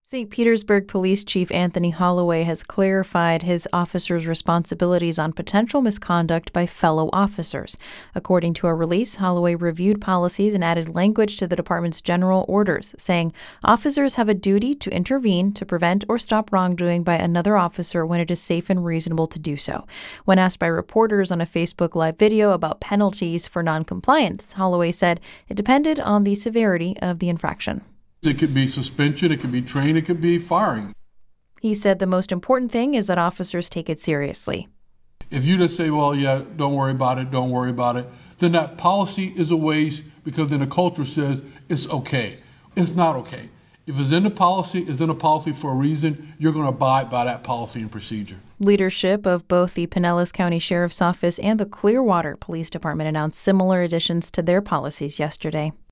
St. Petersburg Police Chief Anthony Holloway has clarified his officers' responsibilities on potential misconduct by fellow officers. According to a release, Holloway reviewed policies and added language to the department's general orders, saying officers have a duty to intervene to prevent or stop wrongdoing by another officer when it is safe and reasonable to do so. When asked by reporters on a Facebook Live video about penalties for noncompliance, Holloway said it depended on the severity of the infraction. It could be suspension, it could be training, it could be firing. He said the most important thing is that officers take it seriously. If you just say, well, yeah, don't worry about it, then that policy is a waste because then the culture says it's okay. It's not okay. If it's in the policy, it's in a policy for a reason. You're going to abide by that policy and procedure. Leadership of both the Pinellas County Sheriff's Office and the Clearwater Police Department announced similar additions to their policies yesterday.